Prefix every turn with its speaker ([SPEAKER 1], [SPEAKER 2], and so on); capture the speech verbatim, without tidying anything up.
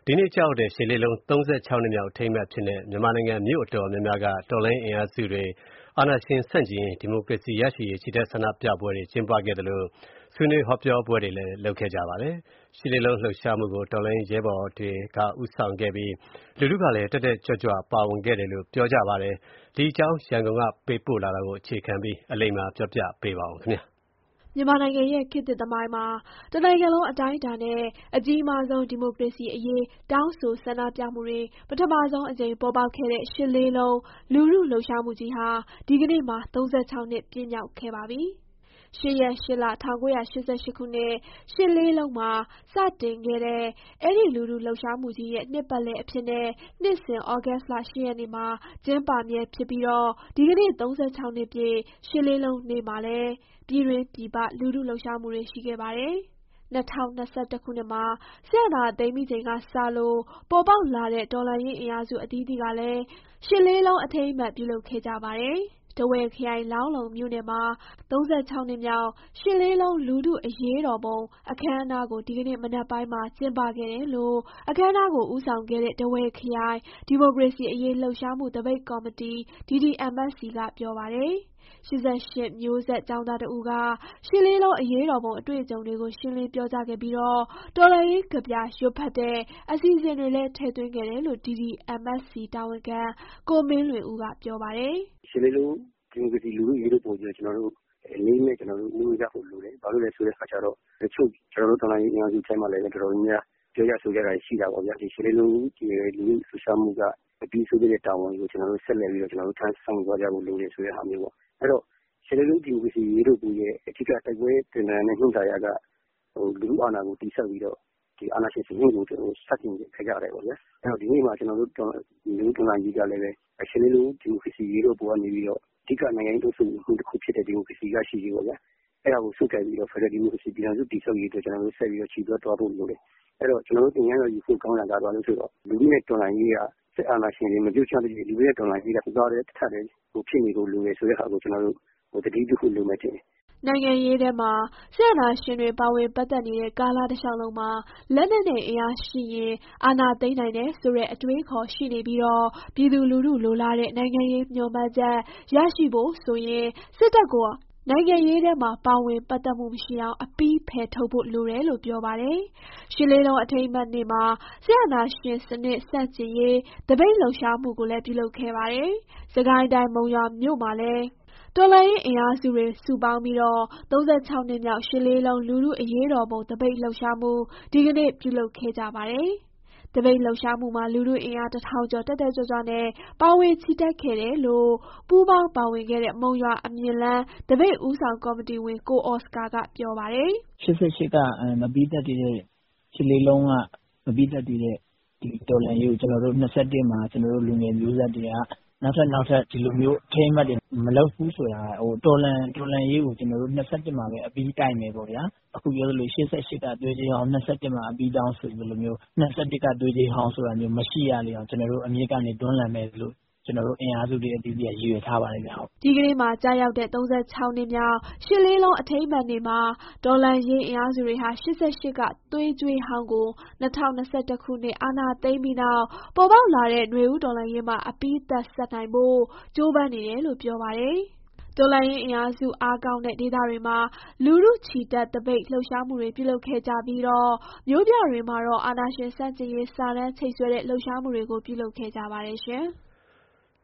[SPEAKER 1] ဒီနေ့ကျရောက်တဲ့ရှစ်လေးလုံးသုံးဆယ့်ခြောက်နှစ်မြောက်အထိမ်းအမှတ်အဖြစ်နဲ့မြန်မာနိုင်ငံမြို့အတော်များများကတော်လှန်ရေးအင်အားစုတွေအာဏာရှင်ဆန့်ကျင်ရေးဒီမိုကရေစီရရှိရေးချီတက်ဆန္ဒပြပွဲတွေကျင်းပခဲ့သလိုဆွေးနွေးဟောပြောပွဲတွေလည်းလုပ်ခဲ့ကြပါတယ်။ရှစ်လေးလုံးလှုပ်ရှားမှုကိုတော်လှန်ရေးရဲဘော်တွေကဦးဆောင်ခဲ့ပြီးလူထုကလည်းတက်တက်ကြွကြွပါဝင်ခဲ့တယ်လို့ပြောကြပါတယ်။ဒီအကြောင်းရန်ကုန်ကပေးပို့လာတာကိုအခြေခံပြီးအလိမ္မာပြောပြပေးပါဦးခင်ဗျာ။
[SPEAKER 2] မြန်မာနိုင်ငံရဲ့ခေတ်သစ်သမိုင်းမှာတနိုင်ငံလုံးအတိုင်းအတာနဲ့အကြီးမားဆုံးဒီမိုကရေစီအရေးတောင်းဆိုဆန္ဒပြမှုတွေပထမဆုံးအကြိမ်ပေါ်ပေါက်ခဲ့တဲ့ရှစ်လေးလုံးလူထုလှုပ်ရှားမှုကြီးဟာဒီကနေ့မှာသုံးဆယ့်ခြောက်နှစ်ပြည့်မြောက်ခဲ့ပါပြီ။ရှစ်ရက်ရှစ်လ၁၉၈၈ခုနှစ်ရှစ်လေးလုံးမှာစတင်ခဲ့တဲ့အဲ့ဒီလူထုလှုပ်ရှားမှုကြီးရဲ့နှစ်ပတ်လည်အဖြစ်နဲ့နှစ်စဉ်ဩဂတ်စ်လရှစ်ရက်နေ့မှာကျင်းပမြဲဖြစ်ပြီးတော့ဒီကနေ့သုံးဆယ့်ခြောက်နှစ်ပြည့်ရှစ်လေးလုံးနေ့မှာလည်းပြည်တွင်းပြည်ပလူထုလှုပ်ရှားမှုတွေရှိခဲ့ပါတယ်။၂၀၂၁ခုနှစ်မှာစစ်အာဏာသိမ်းပြီးချိန်ကစလို့ပေါ်ပေါက်လာတဲ့တော်လှန်ရေးအင်အားစုအသီးသီးကလည်းရှစ်လေးလုံးအထိမ်းအမှတ်ပြုလုပ်ခဲ့ကြပါတယ်။ထားဝယ်ခရိုင်လောင်းလုံမြို့နယ်မှာသုံးဆယ့်ခြောက်နှစ်မြောက်ရှစ်လေးလုံးလူထုအရေးတော်ပုံအခမ်းအနားကိုဒီကနေ့မနက်ပိုင်းမှာကျင်းပခဲ့တယ်လို့အခမ်းအနားကိုဦးဆောင်ခဲ့တဲ့ထားဝယ်ခရိုင်ဒီမိုကရေစီအရေးလှုပ်ရှားမှုသပိတ်ကော်မတီ ဒီ ဒီ အမ် အက်ဖ် စီ ကပြောပါတယ်။ရှစ်ဆယ့်ရှစ်မျိုးဆက်ကျောင်းသားတဦးကရှစ်လေးလုံးအရေးတော်ပုံအတွေ့အကြုံတွေကိုရှင်းလင်းပြောကြားခဲ့ပြီးတော့တော်လှန်ရေးကဗျာရွတ်ဖတ်တဲ့အစီအစဉ်တွေလည်းထည့်သွင်းခဲ့တယ်လို့ ဒီ ဒီ အမ် အက်ဖ် စီ တာဝန်ခံကိုမင်းလွင်ဦးကပြောပါတယ်
[SPEAKER 3] ။ရှစ်လေးလုံးဒီမိုကရေစီလူထုအရေးတော်ပုံကြီးကျွန်တော်တို့လေးနဲ့ကျွန်တော်တို့မျိုးရဖို့လိုတယ်။ဘာလို့လဲဆိုတဲ့အခါကျတော့တချို့ကျွန်တော်တို့တော်လှန်ရေးအင်အားစုတိုင်းမှာလည်းတော်တော်များများပြောရဆိုကြတာရှိတာပေါ့ဗျာ။ဒီရှစ်လေးလုံးဒီလူထုလှုပ်ရှားမှုကအပြီးဆုံးတဲ့တာဝန်ကိုကျွန်တော်တို့ဆက်လက်ပြီးတော့ကျွန်တော်တို့ထမ်းဆောင်သွားကြဖို့လိုတယ်ဆိုတဲ့ဟာမျိုးပေါ့။အဲ့တော့ရှစ်လေးလုံးဒီမိုကရေစီရေးတော်ပုံရဲ့အထူးတိုက်ပွဲတင်နန်းနဲ့နှုတ်ထားရကဟိုလူအာဏာကိုတိဆက်ပြီးတော့ဒီအာဏာရှင်စနစ်ကိုကျွန်တော်တို့ဆက်တင်ခဲ့ကြရတယ်ပေါ့ဗျာ။အဲ့တော့ဒီနေ့မှာကျွန်တော်တို့လူတော်လှန်ရေးကလည်းပဲရှစ်လေးလုံးဒီမိုကရေစီရေးတော်ပုံကနေပြီးတော့အဓိကနိုင်ငံရေးအစိုးရမှုတစ်ခုဖြစ်တဲ့ဒီမိုကရေစီရရှိရေးပေါ့ဗျာ။အဲ့ဒါကိုစုကပ်ပြီးတော့ဖက်ဒရယ်ဒီမိုကရေစီပြည်ထောင်စုတည်ဆောက်ရေးအတွက်ကျွန်တော်တို့ဆက်ပြီးတော့ခြေသွက်သွားဖို့လိုတယ်။အဲ့တော့ကျွန်တော်တို့တင်ရရယူဖို့ကောင်းတာကတော့လို့ဆိုတော့လူတွေနဲ့တော်လှန်ရေးကစစ်အာဏာရှင်တွေမပြုတ်ချတဲ့လူတွေနဲ့တော်လှန်ရေးကသွားတဲ့တစ်ထပ်တဲ့ဟိုဖြစ်နေလို့လိုတယ်ဆိုတဲ့ဟာကိုကျွန်တော်တို့ဟိုတတိပြုဖို့လိုမယ်တင်
[SPEAKER 2] နိုင်ငံရေးထဲမှာစစ်အာဏာရှင်တွေပါဝင်ပတ်သက်နေတဲ့ကာလတစ်လျှောက်လုံးမှာလက်နက်နဲ့အင်အားရှိရင်အာဏာသိမ်းနိုင်တယ်ဆိုတဲ့အတွေးခေါ်ရှိနေပြီးတော့ပြည်သူလူထုလိုလားတဲ့နိုင်ငံရေးမျှော်မှန်းချက်ရရှိဖို့ဆိုရင်စစ်တပ်ကနိုင်ငံရေးထဲမှာပါဝင်ပတ်သက်မှုမရှိအောင်အပီးဖယ်ထုတ်ဖို့လိုတယ်လို့ပြောပါတယ်။ရှစ်လေးလုံးအထိမ်းအမှတ်နေ့မှာစစ်အာဏာရှင်စနစ်ဆန့်ကျင်ရေးသပိတ်လှုပ်ရှားမှုကိုလည်းပြုလုပ်ခဲ့ပါတယ်။စကိုင်းတိုင်းမုံရွာမြို့မှာလည်းတော်လှန်ရေးအင်အားစုတွေစုပေါင်းပြီးတော့သုံးဆယ့်ခြောက်နှစ်မြောက်ရှစ်လေးလုံးလူထုအရေးတော်ပုံသပိတ်လှုပ်ရှားမှုဒီကနေ့ပြုလုပ်ခဲ့ကြပါတယ်။သပိတ်လှုပ်ရှားမှုမှာလူထုအင်အားတစ်ထောင်ကျော်တက်တက်ကြွကြွနဲ့ပါဝင်ချီတက်ခဲ့တယ်လို့ပူးပေါင်းပါဝင်ခဲ့တဲ့မုံရွာအမြင့်လန်းသပိတ်ဦးဆောင်ကော်မတီဝင်ကိုအော်စကာကပြောပါတယ်
[SPEAKER 4] ။ရှစ်ဆယ့်ရှစ်ကမပြီးသက်တဲ့ရှစ်လေးလုံးကမပြီးသက်တဲ့ဒီတော်လှန်ရေးကိုကျွန်တော်တို့နှစ်ဆယ့်တစ်မှာကျွန်တော်တို့လူငယ်မျိုးဆက်တွေကနောက်ထပ်နောက်ထပ်ဒီလိုမျိုးအထိမ်းအမှတ်တွေမလုပ်ဘူးဆိုတာဟိုတော်လန်တော်လန်ရေးကိုကျွန်တော်တို့နှစ်ဆယ့်တစ်မှာပဲအပြီးတိုင်နေပေါ့ဗျာအခုပြောလို့ရှစ်ဆယ့်ရှစ်ကတွေးကြည့်အောင်နှစ်ဆယ့်တစ်မှာအပြီးတောင်းဆိုလိုမျိုးနှစ်ဆယ့်တစ်ကတွေးကြည့်အောင်ဆိုတာမျိုးမရှိရလေအောင်ကျွန်တော်တို့အမြင့်ကနေတွန်းလှန်မယ်လို့ကျွန်တော်တို့အင်အားစုတွေအသီးသီးရည်ရွယ်ထားပါတယ်ဗျာဟုတ်
[SPEAKER 2] ဒီကနေ့မှာကြားရောက်တဲ့သုံးဆယ့်ခြောက်နှစ်မြောက်ရှစ်လေးလုံးအထိမ်းအမှတ်နေ့မှာတော်လှန်ရေးအင်အားစုတွေဟာရှစ်ဆယ့်ရှစ်ကသွေးကြွေးဟောင်းကို၂၀၂၁ခုနှစ်အာဏာသိမ်းပြီးနောက်ပေါ်ပေါက်လာတဲ့ຫນွေဦးတော်လှန်ရေးမှာအပြီးသက်ဆက်နိုင်ဖို့ကြိုးပမ်းနေတယ်လို့ပြောပါတယ်တော်လှန်ရေးအင်အားစုအားကောင်းတဲ့ဒေသတွေမှာလူထုချီတက်သပိတ်လှုပ်ရှားမှုတွေပြုလုပ်ခဲ့ကြပြီးတော့မြို့ပြတွေမှာတော့အာဏာရှင်စန့်ကျင်ရေးစာတမ်းချိတ်ဆွဲတဲ့လှုပ်ရှားမှုတွေကိုပြုလုပ်ခဲ့ကြပါတယ်ရှင်။